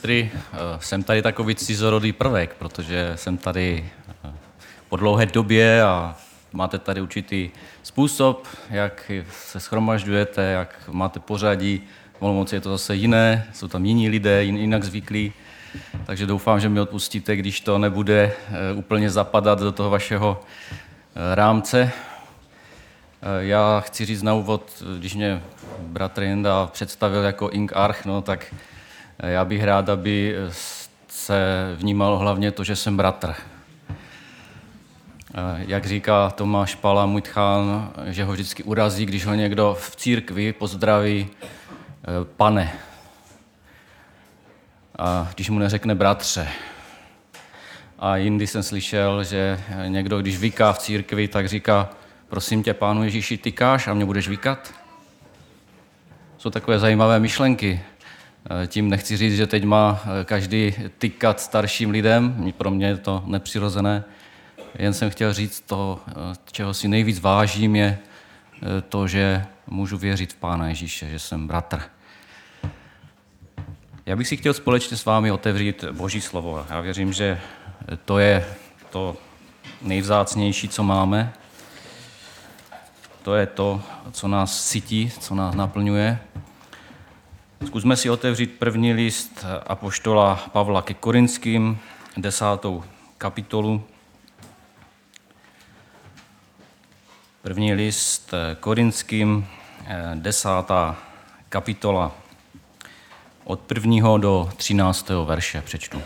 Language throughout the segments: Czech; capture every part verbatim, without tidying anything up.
Tady, jsem tady takový cizorodý prvek, protože jsem tady po dlouhé době a máte tady určitý způsob, jak se shromažďujete, jak máte pořadí. V Olomouci je to zase jiné, jsou tam jiní lidé, jinak zvyklí, takže doufám, že mi odpustíte, když to nebude úplně zapadat do toho vašeho rámce. Já chci říct na úvod, když mě bratr Jenda představil jako Ing Arch, no, tak já bych rád, aby se vnímalo hlavně to, že jsem bratr. Jak říká Tomáš Pala, můj tchán, že ho vždycky urazí, když ho někdo v církvi pozdraví pane. A když mu neřekne bratře. A jindy jsem slyšel, že někdo, když vyká v církvi, tak říká, prosím tě, Pánu Ježíši, tykáš a mě budeš vykat? Jsou takové zajímavé myšlenky. Tím nechci říct, že teď má každý tykat starším lidem, pro mě je to nepřirozené. Jen jsem chtěl říct to, čeho si nejvíc vážím, je to, že můžu věřit v Pána Ježíše, že jsem bratr. Já bych si chtěl společně s vámi otevřít Boží slovo. Já věřím, že to je to nejvzácnější, co máme. To je to, co nás sytí, co nás naplňuje. Zkusme si otevřít první list apoštola Pavla ke Korinským, desátou kapitolu. První list Korinským, desátá kapitola, od prvního do třináctého verše přečtu.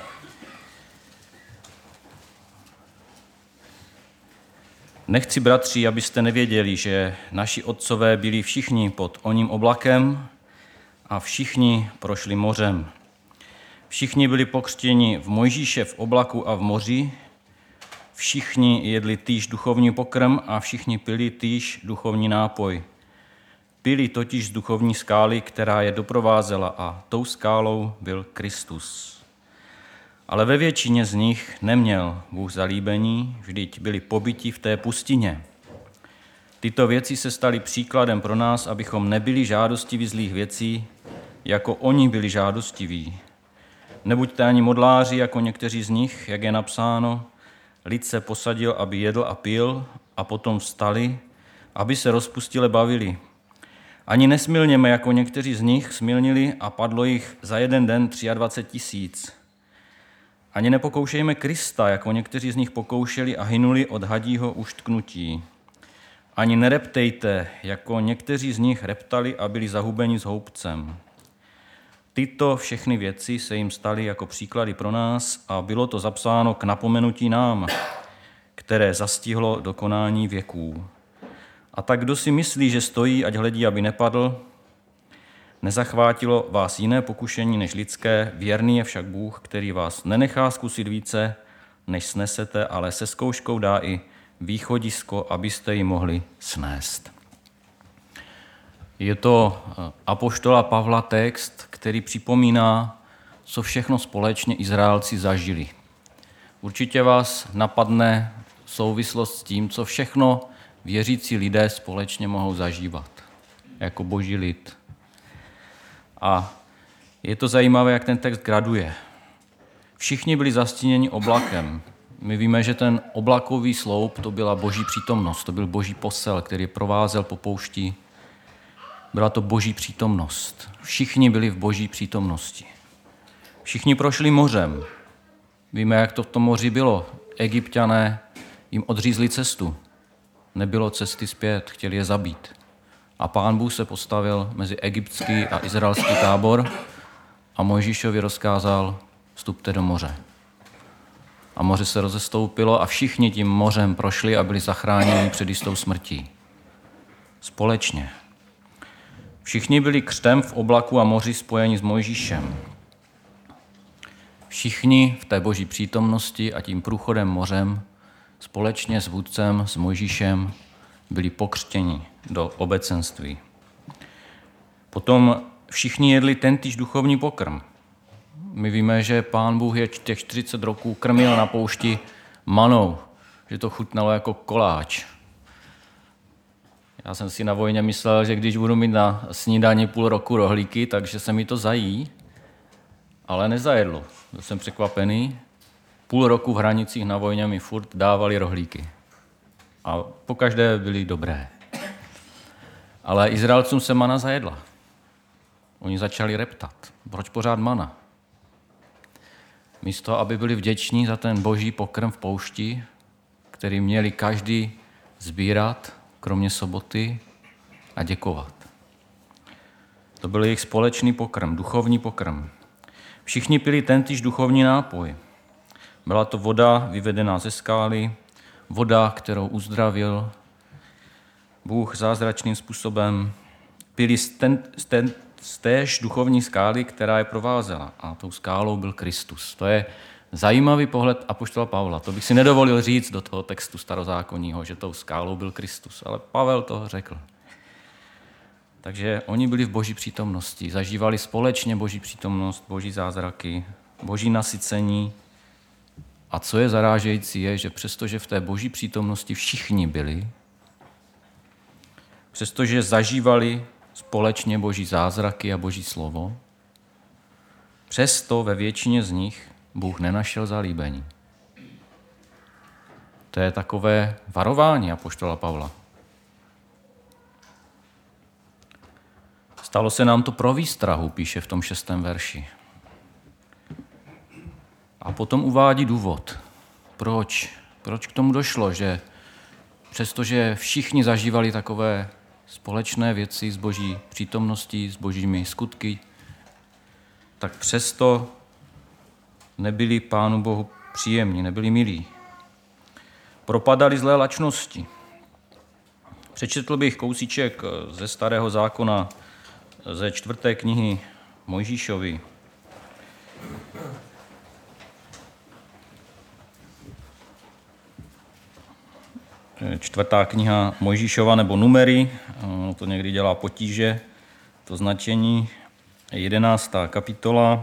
Nechci, bratři, abyste nevěděli, že naši otcové byli všichni pod oním oblakem a všichni prošli mořem. Všichni byli pokřtěni v Mojžíše v oblaku a v moři, všichni jedli týž duchovní pokrm a všichni pili týž duchovní nápoj. Pili totiž z duchovní skály, která je doprovázela, a tou skálou byl Kristus. Ale ve většině z nich neměl Bůh zalíbení, vždyť byli pobiti v té pustině. Tyto věci se staly příkladem pro nás, abychom nebyli žádostiví zlých věcí, jako oni byli žádostiví. Nebuďte ani modláři, jako někteří z nich, jak je napsáno, lid se posadil, aby jedl a pil, a potom vstali, aby se rozpustile bavili. Ani nesmilněme, jako někteří z nich smilnili a padlo jich za jeden den dvacet tři tisíc. Ani nepokoušejme Krista, jako někteří z nich pokoušeli a hynuli od hadího uštknutí. Ani nereptejte, jako někteří z nich reptali a byli zahubeni s houbcem. Tyto všechny věci se jim staly jako příklady pro nás a bylo to zapsáno k napomenutí nám, které zastihlo dokonání věků. A tak kdo si myslí, že stojí, ať hledí, aby nepadl, nezachvátilo vás jiné pokušení než lidské, věrný je však Bůh, který vás nenechá zkusit více, než snesete, ale se zkouškou dá i východisko, abyste ji mohli snést. Je to apoštola Pavla text, který připomíná, co všechno společně Izraelci zažili. Určitě vás napadne souvislost s tím, co všechno věřící lidé společně mohou zažívat jako boží lid. A je to zajímavé, jak ten text graduje. Všichni byli zastíněni oblakem. My víme, že ten oblakový sloup, to byla boží přítomnost, to byl boží posel, který provázel po poušti. Byla to boží přítomnost. Všichni byli v boží přítomnosti. Všichni prošli mořem. Víme, jak to v tom moři bylo. Egypťané jim odřízli cestu. Nebylo cesty zpět, chtěli je zabít. A Pán Bůh se postavil mezi egyptský a izraelský tábor a Mojžíšovi rozkázal, vstupte do moře. A moře se rozestoupilo a všichni tím mořem prošli a byli zachráněni před jistou smrtí. Společně. Všichni byli křtem v oblaku a moři spojeni s Mojžíšem. Všichni v té boží přítomnosti a tím průchodem mořem společně s vůdcem, s Mojžíšem, byli pokřtěni do obecenství. Potom všichni jedli tentýž duchovní pokrm. My víme, že Pán Bůh je těch čtyřicet roků krmil na poušti manou, že to chutnalo jako koláč. Já jsem si na vojně myslel, že když budu mít na snídani půl roku rohlíky, takže se mi to zají. ale nezajedlo. Byl jsem překvapený. Půl roku v hranicích na vojně mi furt dávali rohlíky. A pokaždé byly dobré. Ale Izraelcům se mana zajedla. Oni začali reptat. Proč pořád mana? Místo, aby byli vděční za ten boží pokrm v poušti, který měli každý sbírat, kromě soboty, a děkovat. To byl jejich společný pokrm, duchovní pokrm. Všichni pili tentýž duchovní nápoj. Byla to voda vyvedená ze skály, voda, kterou uzdravil Bůh zázračným způsobem. Pili z, ten, z, ten, z též duchovní skály, která je provázela. A tou skálou byl Kristus. To je zajímavý pohled apoštola Pavla. To bych si nedovolil říct do toho textu starozákonního, že tou skálou byl Kristus. Ale Pavel to řekl. Takže oni byli v boží přítomnosti, zažívali společně boží přítomnost, boží zázraky, boží nasycení. A co je zarážející, je, že přestože v té boží přítomnosti všichni byli, přestože zažívali společně boží zázraky a boží slovo, přesto ve většině z nich Bůh nenašel zalíbení. To je takové varování apoštola Pavla. Stalo se nám to pro výstrahu, píše v tom šestém verši. A potom uvádí důvod. Proč? Proč k tomu došlo, že přestože všichni zažívali takové společné věci s boží přítomností, s božími skutky, tak přesto nebyli Pánu Bohu příjemní, nebyli milí. Propadali zlé lačnosti. Přečetl bych kousíček ze Starého zákona, ze čtvrté knihy Mojžíšovi. Čtvrtá kniha Mojžíšova nebo Numery, to někdy dělá potíže, to značení, jedenáctá kapitola.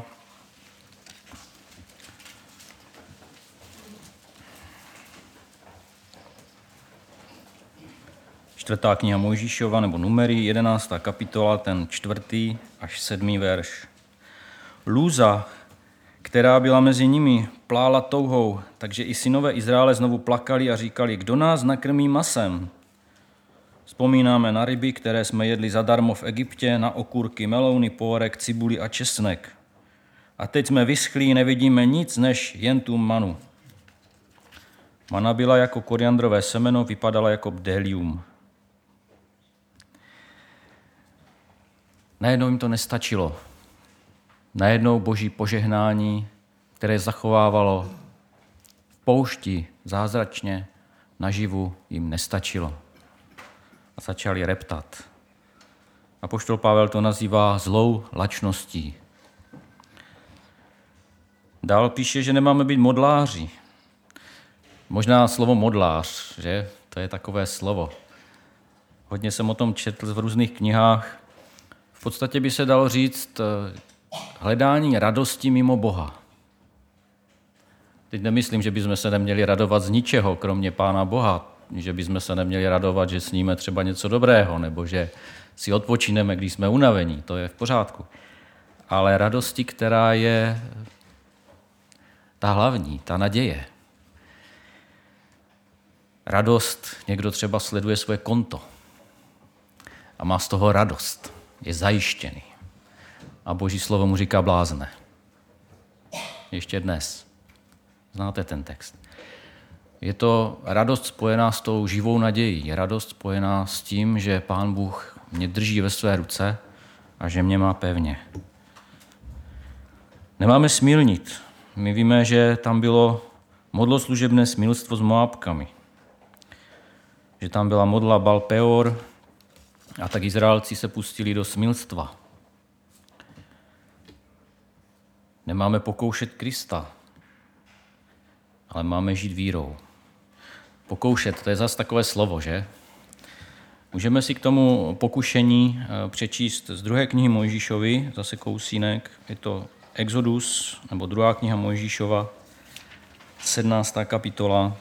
Čtvrtá kniha Mojžíšova nebo Numery, jedenáctá kapitola, ten čtvrtý až sedmý verš. Lůza, která byla mezi nimi, plála touhou, takže i synové Izraele znovu plakali a říkali, kdo nás nakrmí masem? Vzpomínáme na ryby, které jsme jedli zadarmo v Egyptě, na okurky, melouny, pórek, cibuli a česnek. A teď jsme vyschlí, nevidíme nic než jen tu manu. Mana byla jako koriandrové semeno, vypadala jako bdelium. Najednou jim to nestačilo. Najednou boží požehnání, které zachovávalo v poušti zázračně naživu, jim nestačilo. A začali reptat. Apoštol Pavel to nazývá zlou lačností. Dál píše, že nemáme být modláři. Možná slovo modlář, že? To je takové slovo. Hodně jsem o tom četl v různých knihách. V podstatě by se dalo říct hledání radosti mimo Boha. Teď nemyslím, že bychom se neměli radovat z ničeho, kromě Pána Boha. Že bychom se neměli radovat, že sníme třeba něco dobrého, nebo že si odpočineme, když jsme unavení. To je v pořádku. Ale radosti, která je ta hlavní, ta naděje. Radost, někdo třeba sleduje své konto a má z toho radost. Je zajištěný. A Boží slovo mu říká blázne. Ještě dnes. Znáte ten text. Je to radost spojená s tou živou nadějí. Radost spojená s tím, že Pán Bůh mě drží ve své ruce a že mě má pevně. Nemáme smilnit. My víme, že tam bylo modloslužebné smilstvo s Moábkami. Že tam byla modla Baal Peor a tak Izraelci se pustili do smilstva. Nemáme pokoušet Krista, ale máme žít vírou. Pokoušet, to je zase takové slovo, že? Můžeme si k tomu pokušení přečíst z druhé knihy Mojžíšovi, zase kousínek, je to Exodus, nebo druhá kniha Mojžíšova, sedmnáctá kapitola,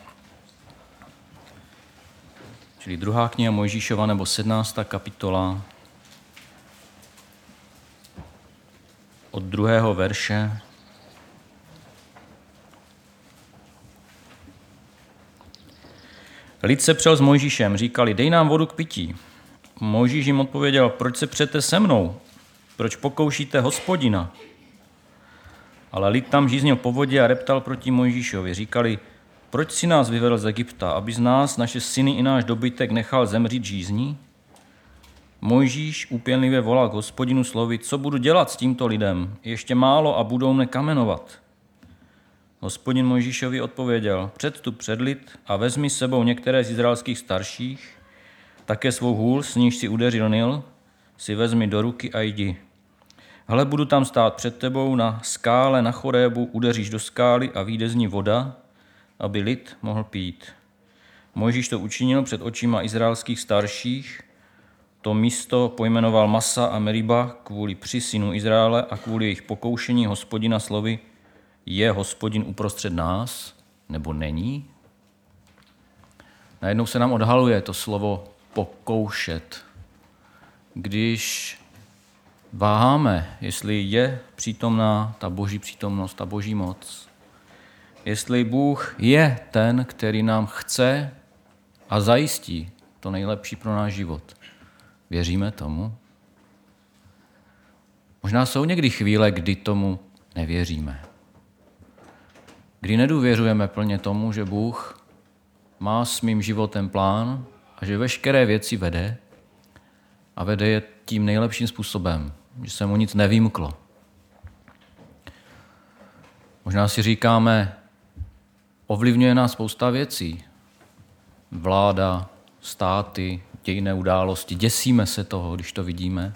čili druhá kniha Mojžíšova, nebo sedmnáctá kapitola, od druhého verše Lid se přel s Mojžíšem, říkali, dej nám vodu k pití. Mojžíš jim odpověděl, proč se přete se mnou? Proč pokoušíte Hospodina? Ale lid tam žíznil po vodě a reptal proti Mojžíšovi. Říkali, proč si nás vyvedl z Egypta, aby z nás, naše syny i náš dobytek nechal zemřít žízní? Mojžíš úpěnlivě volal k Hospodinu slovy, co budu dělat s tímto lidem? Ještě málo a budou mne kamenovat. Hospodin Mojžíšovi odpověděl, předstup před lid a vezmi s sebou některé z izraelských starších, také svou hůl, s níž si udeřil Nil, si vezmi do ruky a jdi. Hle, budu tam stát před tebou na skále na Chorébu, udeříš do skály a vyjde z ní voda, aby lid mohl pít. Mojžíš to učinil před očima izraelských starších, to místo pojmenoval Masa a Meriba kvůli při synu Izraele a kvůli jejich pokoušení Hospodina slovy, je Hospodin uprostřed nás, nebo není? Najednou se nám odhaluje to slovo pokoušet. Když váháme, jestli je přítomná ta boží přítomnost, ta boží moc, jestli Bůh je ten, který nám chce a zajistí to nejlepší pro náš život. Věříme tomu? Možná jsou někdy chvíle, kdy tomu nevěříme. Kdy nedůvěřujeme plně tomu, že Bůh má s mým životem plán a že veškeré věci vede a vede je tím nejlepším způsobem, že se mu nic nevymklo. Možná si říkáme, ovlivňuje nás spousta věcí. Vláda, státy, dějinné události, děsíme se toho, když to vidíme.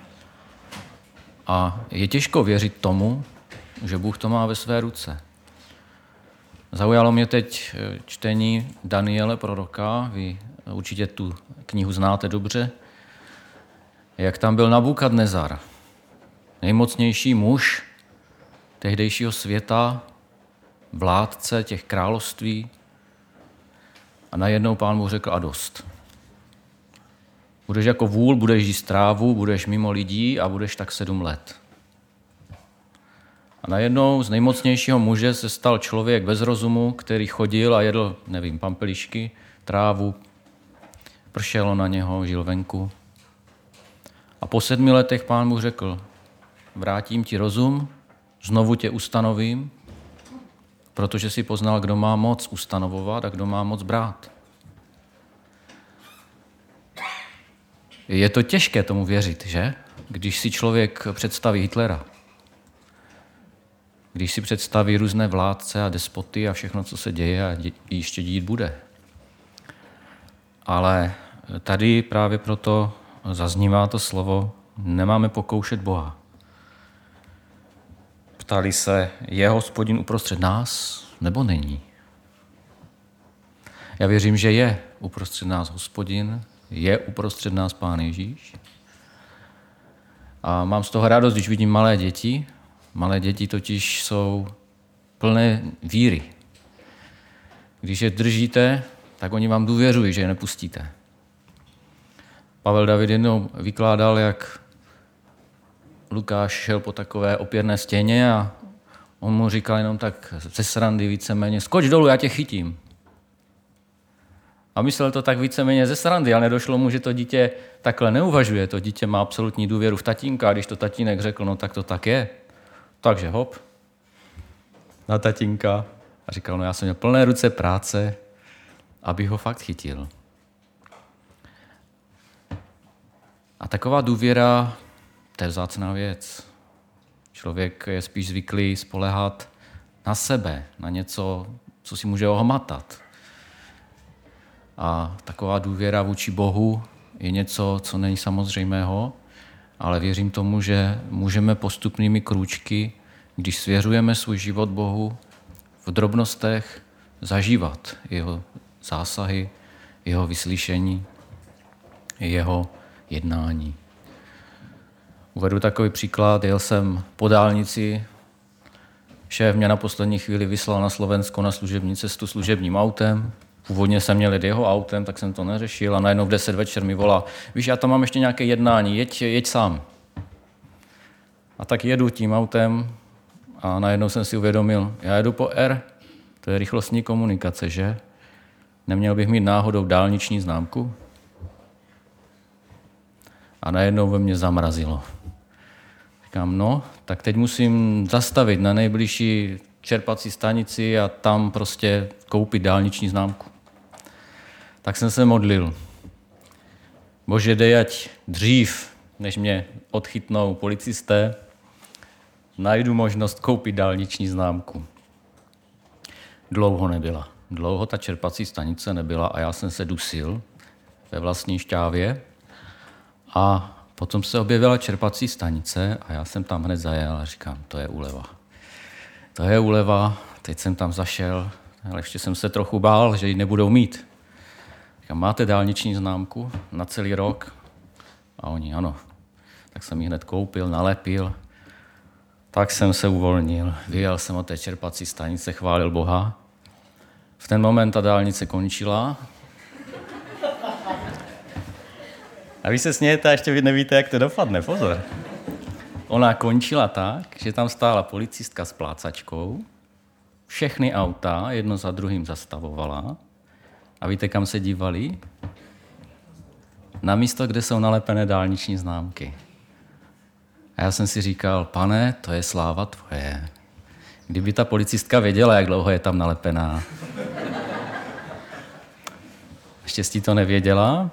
A je těžko věřit tomu, že Bůh to má ve své ruce. Zaujalo mě teď čtení Daniele proroka, vy určitě tu knihu znáte dobře, jak tam byl Nabukadnezar, nejmocnější muž tehdejšího světa, vládce těch království, a najednou Pán mu řekl a dost. Budeš jako vůl, budeš jíst trávu, budeš mimo lidí a budeš tak sedm let. A najednou z nejmocnějšího muže se stal člověk bez rozumu, který chodil a jedl, nevím, pampelišky, trávu, pršelo na něho, žil venku. A po sedmi letech Pán mu řekl, vrátím ti rozum, znovu tě ustanovím, protože si poznal, kdo má moc ustanovovat a kdo má moc brát. Je to těžké tomu věřit, že? Když si člověk představí Hitlera, když si představí různé vládce a despoty a všechno, co se děje a dě- ještě dít bude. Ale tady právě proto zaznívá to slovo, nemáme pokoušet Boha. Ptali se, je Hospodin uprostřed nás, nebo není? Já věřím, že je uprostřed nás Hospodin, je uprostřed nás Pán Ježíš. A mám z toho radost, když vidím malé děti. Malé děti totiž jsou plné víry. Když je držíte, tak oni vám důvěřují, že je nepustíte. Pavel David jednou vykládal, jak Lukáš šel po takové opěrné stěně a on mu říkal jenom tak ze srandy víceméně, skoč dolů, já tě chytím. A myslel to tak víceméně ze srandy, ale nedošlo mu, že to dítě takhle neuvažuje. To dítě má absolutní důvěru v tatínka a když to tatínek řekl, no tak to tak je. Takže hop, na tatínka a říkal, no já jsem měl plné ruce práce, aby ho fakt chytil. A taková důvěra, to je vzácná věc. Člověk je spíš zvyklý spoléhat na sebe, na něco, co si může ohmatat. A taková důvěra vůči Bohu je něco, co není samozřejmého, ale věřím tomu, že můžeme postupnými krůčky, když svěřujeme svůj život Bohu, v drobnostech zažívat jeho zásahy, jeho vyslyšení, jeho jednání. Uvedu takový příklad. Jel jsem po dálnici, šéf mě na poslední chvíli vyslal na Slovensko na služební cestu služebním autem. Původně jsem měl jít jeho autem, tak jsem to neřešil a najednou v deset večer mi volá, víš, já tam mám ještě nějaké jednání, jeď, jeď sám. A tak jedu tím autem a najednou jsem si uvědomil, já jedu po R, to je rychlostní komunikace, že? Neměl bych mít náhodou dálniční známku? A najednou ve mně zamrazilo. Říkám, no, tak teď musím zastavit na nejbližší čerpací stanici a tam prostě koupit dálniční známku. Tak jsem se modlil. Bože, dej, ať dřív, než mě odchytnou policisté, najdu možnost koupit dálniční známku. Dlouho nebyla. Dlouho ta čerpací stanice nebyla a já jsem se dusil ve vlastní šťávě. A potom se objevila čerpací stanice a já jsem tam hned zajel a říkám, to je úleva. To je úleva, teď jsem tam zašel, ale ještě jsem se trochu bál, že ji nebudou mít. Říkám, máte dálniční známku na celý rok? A oni, ano. Tak jsem ji hned koupil, nalepil. Tak jsem se uvolnil, vyjel jsem od té čerpací stanice, chválil Boha. V ten moment ta dálnice končila. A vy se smějete a ještě vy nevíte, jak to dopadne, pozor. Ona končila tak, že tam stála policistka s plácačkou, všechny auta jedno za druhým zastavovala a víte, kam se dívali? Na místo, kde jsou nalepené dálniční známky. A já jsem si říkal, pane, to je sláva tvoje. Kdyby ta policistka věděla, jak dlouho je tam nalepená. Štěstí to nevěděla.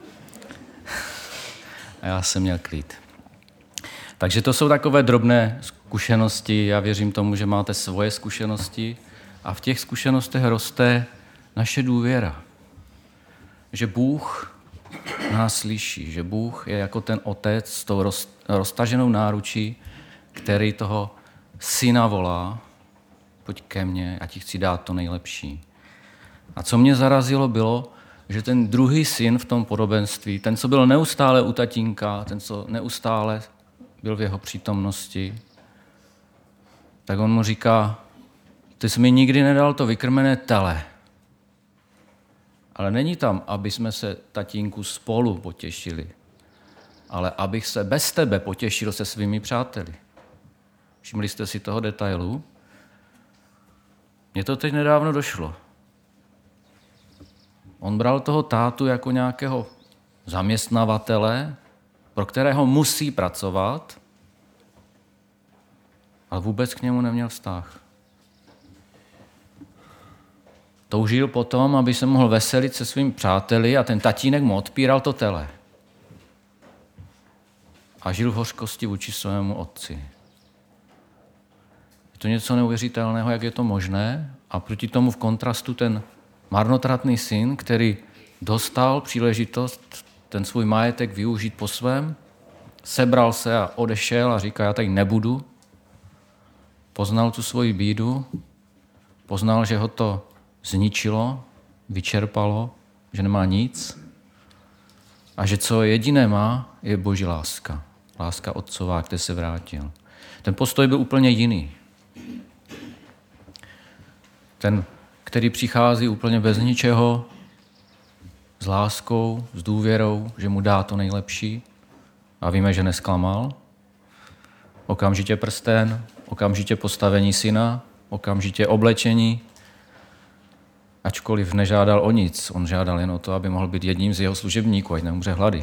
A já jsem měl klid. Takže to jsou takové drobné zkušenosti. Já věřím tomu, že máte svoje zkušenosti a v těch zkušenostech roste naše důvěra. Že Bůh nás slyší, že Bůh je jako ten otec s tou roz, roztaženou náručí, který toho syna volá, pojď ke mně, já ti chci dát to nejlepší. A co mě zarazilo bylo, že ten druhý syn v tom podobenství, ten, co byl neustále u tatínka, ten, co neustále byl v jeho přítomnosti, tak on mu říká, ty jsi mi nikdy nedal to vykrmené tele. Ale není tam, aby jsme se, tatínku, spolu potěšili, ale abych se bez tebe potěšil se svými přáteli. Všimli jste si toho detailu? Mně to teď nedávno došlo. On bral toho tátu jako nějakého zaměstnavatele, pro kterého musí pracovat, ale vůbec k němu neměl vztah. Toužil potom, aby se mohl veselit se svými přáteli a ten tatínek mu odpíral to tele. A žil v hořkosti vůči svému otci. Je to něco neuvěřitelného, jak je to možné, a proti tomu v kontrastu ten marnotratný syn, který dostal příležitost ten svůj majetek využít po svém, sebral se a odešel a říká, já tady nebudu. Poznal tu svoji bídu, poznal, že ho to zničilo, vyčerpalo, že nemá nic a že co jediné má, je Boží láska. Láska otcová, kde se vrátil. Ten postoj byl úplně jiný. Ten, který přichází úplně bez ničeho, s láskou, s důvěrou, že mu dá to nejlepší a víme, že nesklamal. Okamžitě prsten, okamžitě postavení syna, okamžitě oblečení. Ačkoliv nežádal o nic, on žádal jen o to, aby mohl být jedním z jeho služebníků, ať neumře hlady.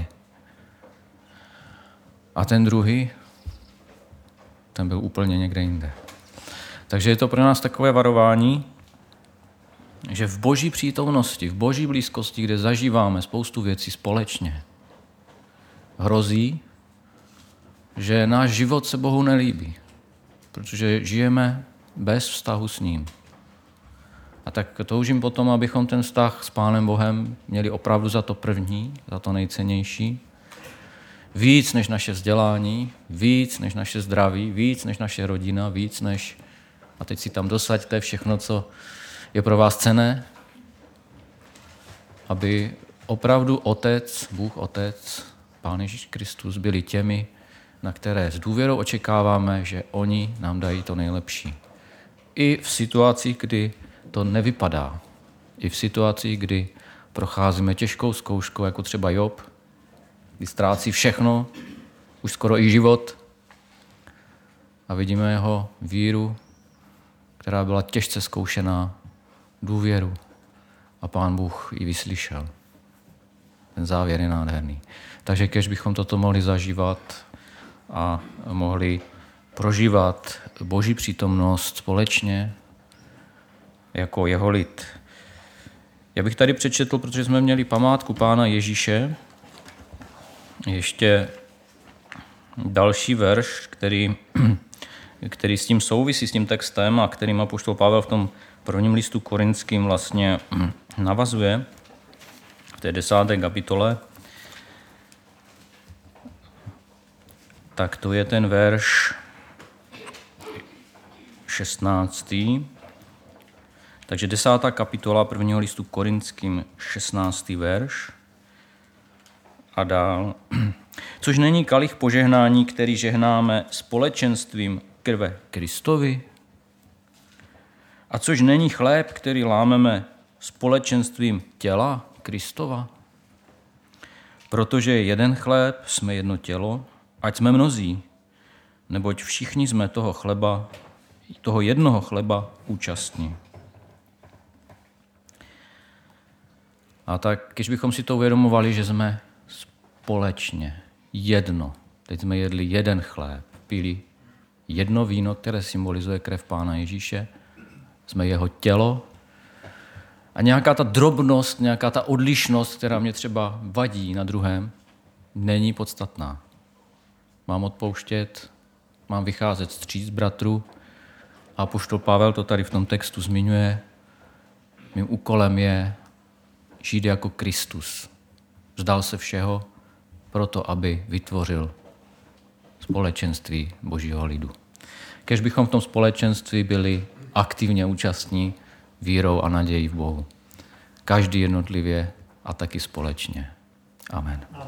A ten druhý, ten byl úplně někde jinde. Takže je to pro nás takové varování, že v Boží přítomnosti, v Boží blízkosti, kde zažíváme spoustu věcí společně, hrozí, že náš život se Bohu nelíbí, protože žijeme bez vztahu s ním. A tak toužím potom, abychom ten vztah s Pánem Bohem měli opravdu za to první, za to nejcennější, víc než naše vzdělání, víc než naše zdraví, víc než naše rodina, víc než, a teď si tam dosaďte všechno, co je pro vás cenné, aby opravdu Otec, Bůh Otec, Pán Ježíš Kristus byli těmi, na které s důvěrou očekáváme, že oni nám dají to nejlepší. I v situacích, kdy to nevypadá. I v situacích, kdy procházíme těžkou zkouškou, jako třeba Job, kdy ztrácí všechno, už skoro i život, a vidíme jeho víru, která byla těžce zkoušená, důvěru. a Pán Bůh ji vyslyšel. Ten závěr je nádherný. Takže kež bychom toto mohli zažívat a mohli prožívat Boží přítomnost společně jako jeho lid. Já bych tady přečetl, protože jsme měli památku Pána Ježíše, ještě další verš, který, který s tím souvisí, s tím textem a kterým apoštol Pavel v tom prvním listu Korinským vlastně navazuje v té desáté kapitole. Tak to je ten verš šestnáctý. Takže desátá kapitola prvního listu Korinským, šestnáctý verš. A dál. Což není kalich požehnání, který žehnáme společenstvím krve Kristovi? A což není chléb, který lámeme společenstvím těla Kristova? Protože je jeden chléb, jsme jedno tělo, ať jsme mnozí, neboť všichni jsme toho chleba, toho jednoho chleba účastní. A tak, když bychom si to uvědomovali, že jsme společně, jedno, teď jsme jedli jeden chléb, pili jedno víno, které symbolizuje krev Pána Ježíše, jsme jeho tělo a nějaká ta drobnost, nějaká ta odlišnost, která mě třeba vadí na druhém, není podstatná. Mám odpouštět, mám vycházet vstříc bratru a apoštol Pavel to tady v tom textu zmiňuje. Mým úkolem je žít jako Kristus. Vzdal se všeho proto, aby vytvořil společenství Božího lidu. Kéž bychom v tom společenství byli aktivně účastní vírou a nadějí v Bohu. Každý jednotlivě a taky společně. Amen.